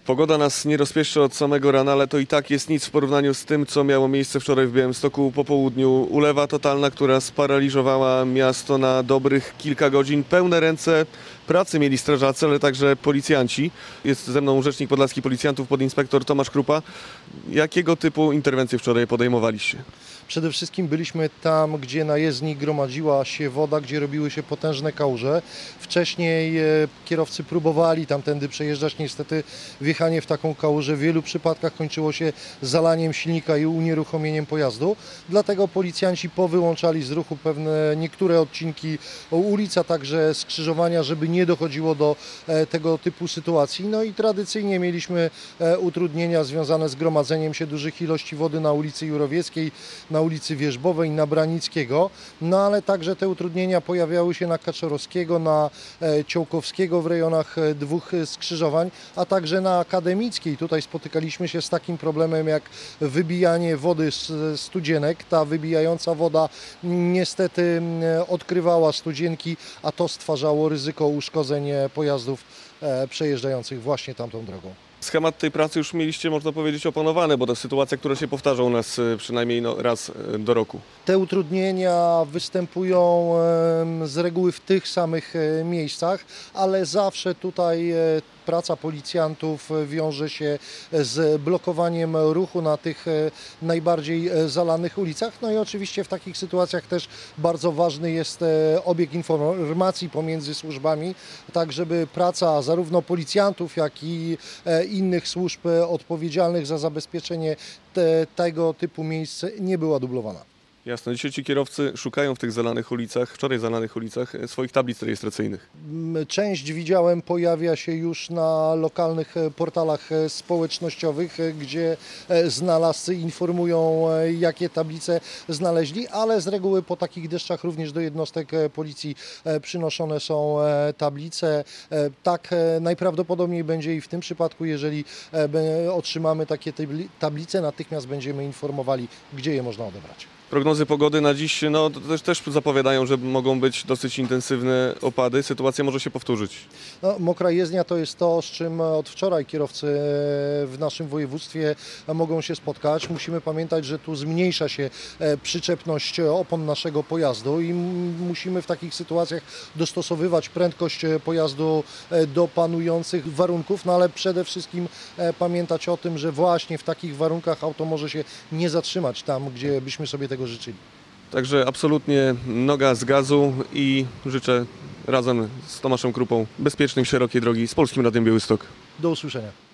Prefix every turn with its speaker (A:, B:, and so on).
A: Pogoda nas nie rozpieszy od samego rana, ale to i tak jest nic w porównaniu z tym, co miało miejsce wczoraj w Białymstoku po południu. Ulewa totalna, która sparaliżowała miasto na dobrych kilka godzin. Pełne ręce pracy mieli strażacy, ale także policjanci. Jest ze mną rzecznik podlaskich policjantów, podinspektor Tomasz Krupa. Jakiego typu interwencje wczoraj podejmowaliście?
B: Przede wszystkim byliśmy tam, gdzie na jezdni gromadziła się woda, gdzie robiły się potężne kałuże. Wcześniej kierowcy próbowali tamtędy przejeżdżać. Niestety wjechanie w taką kałużę w wielu przypadkach kończyło się zalaniem silnika i unieruchomieniem pojazdu. Dlatego policjanci powyłączali z ruchu niektóre odcinki ulic, a także skrzyżowania, żeby nie dochodziło do tego typu sytuacji. No i tradycyjnie mieliśmy utrudnienia związane z gromadzeniem się dużych ilości wody na ulicy Jurowieckiej, na ulicy Wierzbowej, na Branickiego, no ale także te utrudnienia pojawiały się na Kaczorowskiego, na Ciołkowskiego w rejonach dwóch skrzyżowań, a także na Akademickiej. Tutaj spotykaliśmy się z takim problemem jak wybijanie wody z studzienek. Ta wybijająca woda niestety odkrywała studzienki, a to stwarzało ryzyko uszkodzeń pojazdów przejeżdżających właśnie tamtą drogą.
A: Schemat tej pracy już mieliście, można powiedzieć, opanowany, bo to sytuacja, która się powtarza u nas przynajmniej raz do roku.
B: Te utrudnienia występują z reguły w tych samych miejscach, ale zawsze tutaj praca policjantów wiąże się z blokowaniem ruchu na tych najbardziej zalanych ulicach. No i oczywiście w takich sytuacjach też bardzo ważny jest obieg informacji pomiędzy służbami, tak żeby praca zarówno policjantów, jak i innych służb odpowiedzialnych za zabezpieczenie tego typu miejsc nie była dublowana.
A: Jasne, dzisiaj ci kierowcy szukają w tych zalanych ulicach, wczoraj zalanych ulicach, swoich tablic rejestracyjnych.
B: Część widziałem pojawia się już na lokalnych portalach społecznościowych, gdzie znalazcy informują, jakie tablice znaleźli, ale z reguły po takich deszczach również do jednostek policji przynoszone są tablice. Tak najprawdopodobniej będzie i w tym przypadku, jeżeli otrzymamy takie tablice, natychmiast będziemy informowali, gdzie je można odebrać.
A: Prognozy pogody na dziś no, też zapowiadają, że mogą być dosyć intensywne opady. Sytuacja może się powtórzyć.
B: No, mokra jezdnia to jest to, z czym od wczoraj kierowcy w naszym województwie mogą się spotkać. Musimy pamiętać, że tu zmniejsza się przyczepność opon naszego pojazdu i musimy w takich sytuacjach dostosowywać prędkość pojazdu do panujących warunków, no ale przede wszystkim pamiętać o tym, że właśnie w takich warunkach auto może się nie zatrzymać tam, gdzie byśmy sobie tego życzyli.
A: Także absolutnie noga z gazu i życzę razem z Tomaszem Krupą bezpiecznej, szerokiej drogi z Polskim Radiem Białystok.
B: Do usłyszenia.